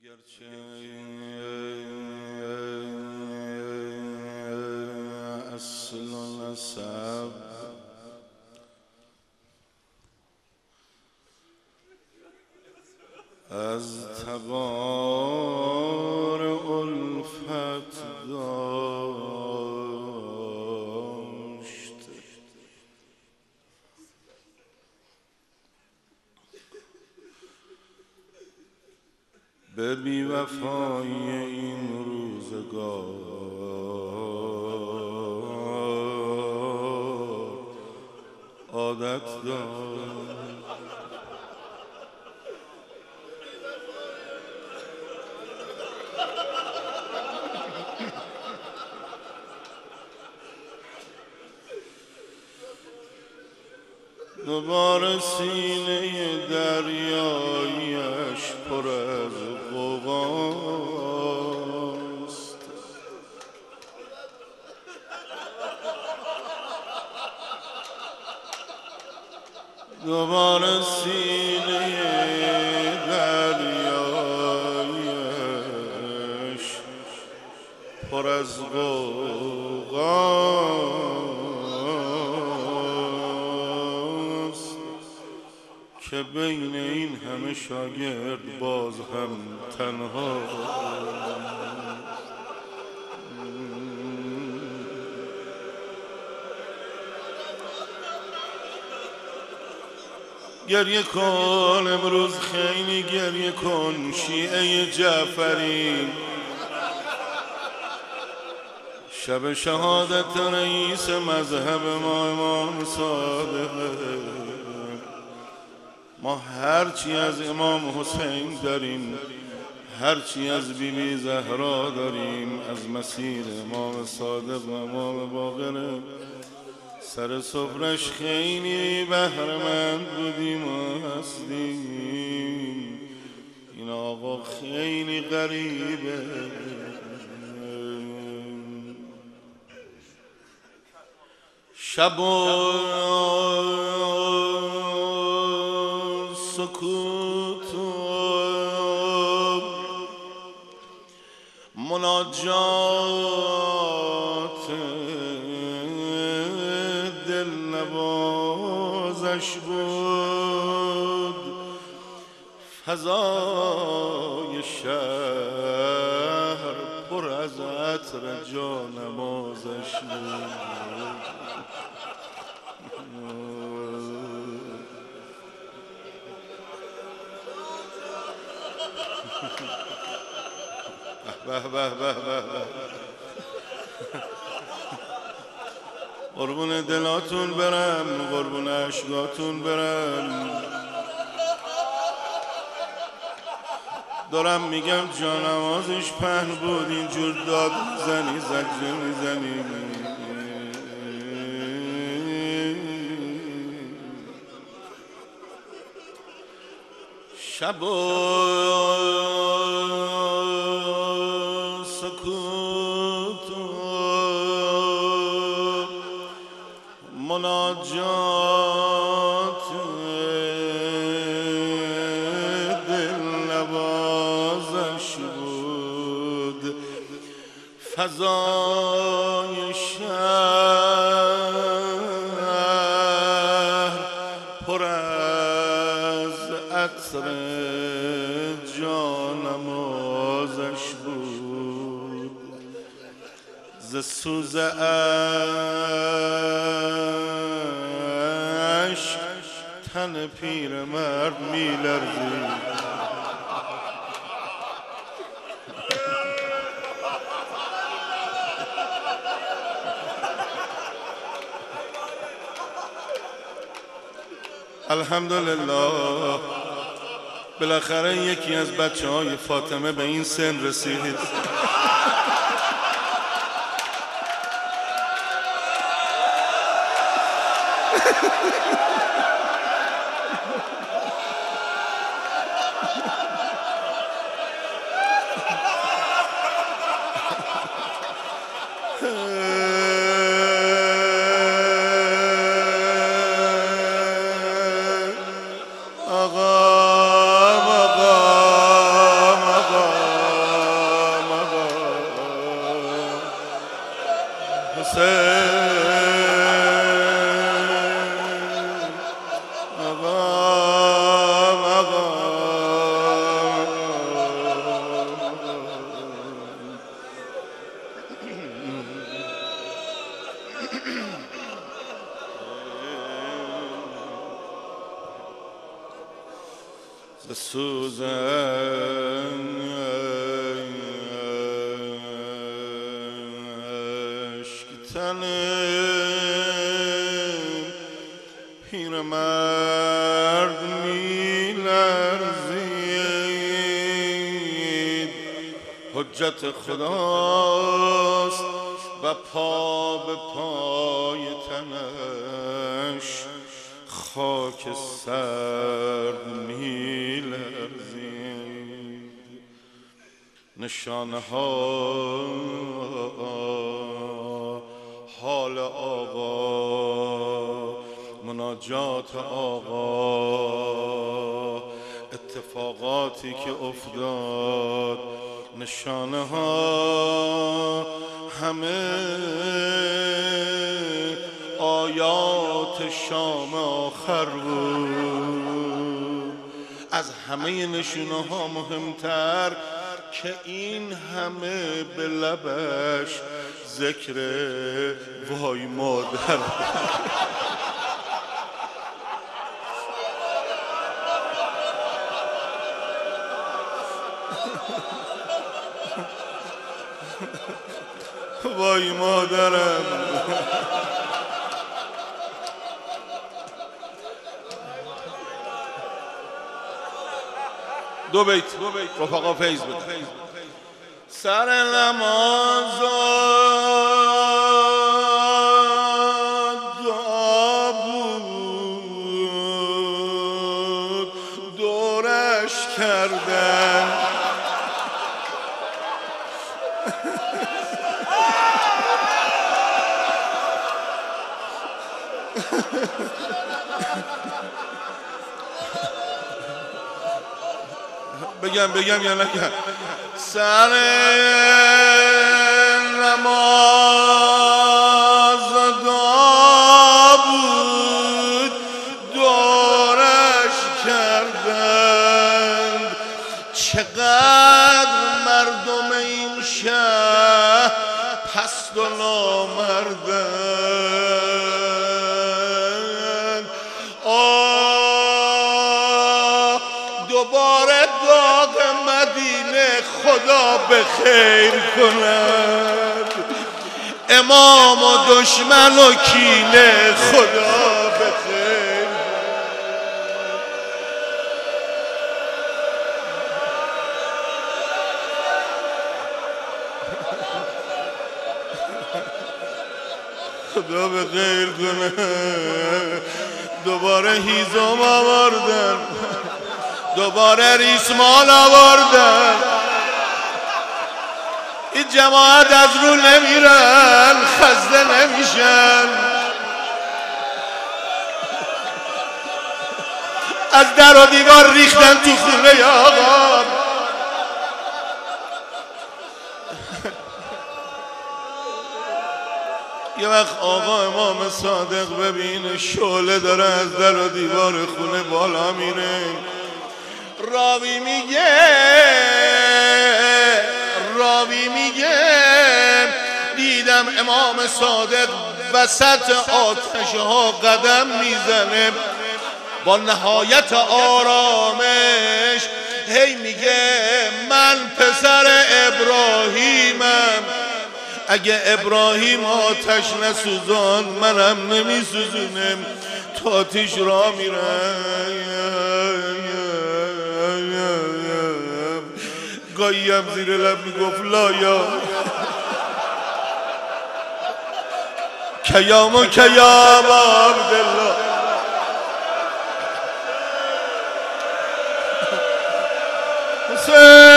اگرچه اصل و نسب از تبار الفت داشت، به بی‌وفایی این روزگار عادت داشت. دوباره سینه دریایش پر از غوغاست، دوباره سینه دریایش پر از غوغاست که بین این همه شاگرد باز هم تنها. گریه کن امروز، خیلی گریه کن شیعه جعفری، شب شهادت رئیس مذهب ما امام صادق. ما هرچی از امام حسین داریم، هرچی از بیبی زهرا داریم، از مسیر امام صادق و امام باقر سر سفرش خیلی بهره‌مند بودیم و هستیم. این آقا خیلی غریبه، شب و سکوت و مناجات دل نوازش بود، فضای شهر پر از عطر جانمازش بود. به به به به به، قربون دلاتون برم، قربون عشقاتون برم. دارم میگم جانمازش پهن بود، اینجور داد میزنی زجه میزنی. شب و سکوت و مناجات دل نوازش بود، فضای شهر پر از عطر جانمازش بود. ز سوز عشق تن پیرمرد می‌لرزید. الحمدلله بالاخره یکی از بچه‌های فاطمه به این سن رسید. آقا بسوزن تنم پیرمرد می‌لرزید حجت خداست و پا به پای تنش خاک سرد می‌لرزید نشانه ها حال آقا مناجات آقا اتفاقاتی که افتاد نشانه ها همه آیات شام آخر بود از همه نشانه ها مهمتر که این همه به لبش ذکر وای مادر وای مادرم دو بیت رفقا فیض بده سر نماز بود دورش کردن بگم یا نگم سر نماز بود دورش کردند چقدر مردم این شهر پست و نامردند دوباره داغ مدینه خدا به خیر کند امام و دشمن و کینه خدا به خیر خدا به خیر کند دوباره هیزم آوردن دوباره ریسمان آوردن این جماعت از رو نمیرن خسته نمیشن از در و دیوار ریختن تو خونه آقا یه وقت آقا امام صادق ببینه شعله داره از در و دیوار خونه بالا میره راوی میگه دیدم امام صادق وسط آتش ها قدم میزنه با نهایت آرامش هی میگه من پسر ابراهیمم اگه ابراهیم آتش نسوزان منم نمیسوزونم تا آتش را میرم گاهی هم زیر لب میگفت لایا کیام و کیام عبدالله حسین